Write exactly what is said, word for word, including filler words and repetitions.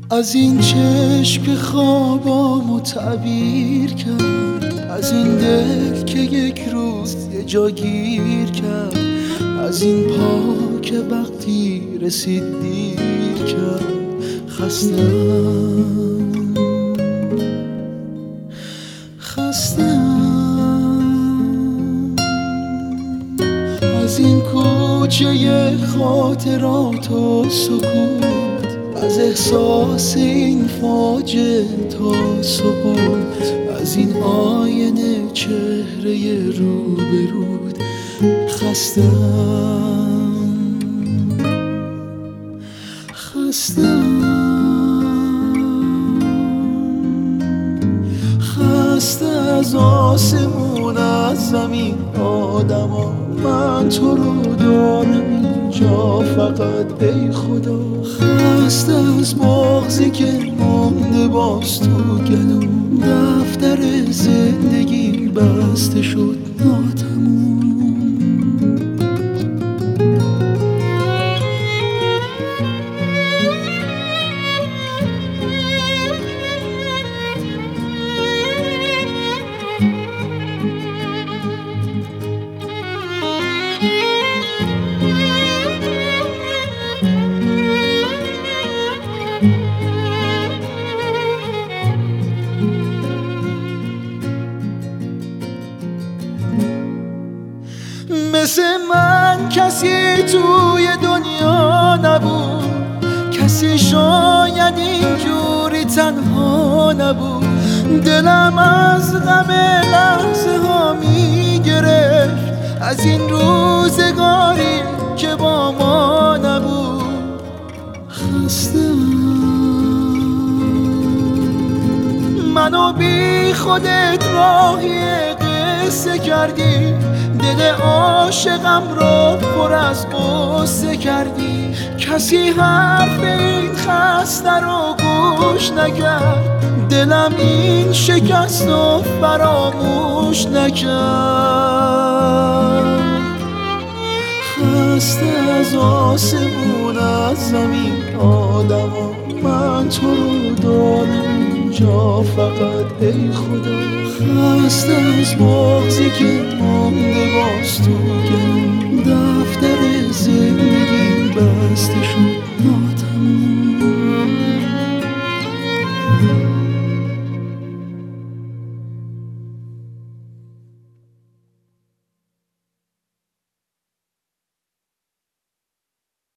از این چشم که خوابامو تعبیر کرد، از این دل که یک روز یه جا گیر کرد، از این پا که وقتی رسید دیر کرد. خستم خستم از این کوچه خاطرات و سکوت، از احساس این فاجعه تا سقوط، از این آینه چهره روبرود. خستم خستم خسته از آسمون، از زمین، آدما. من تو رو دارم اینجا فقط ای خدا. خسته از بغضی که مونده باز تو گلوم، دفتر زندگی بسته شد ناتموم. مثل من کسی توی دنیا نبود، کسی شاید اینجوری تنها نبود. دلم از غم لحظه ها می گرفت، از این روزگاری که با ما نبود. خستم منو بی خودت راهی قصه کردی، دل عاشقم رو پر از قصه کردی. کسی حرف این خسته رو گوش نکرد، دلم این شکست رو فراموش نکرد. خسته از آسمون، از زمین، آدما. من تو رو دارم اینجا فقط ای خدا. خسته از بغضی که مونده باز تو گلوم، دفتر زندگی بسته شد ناتموم.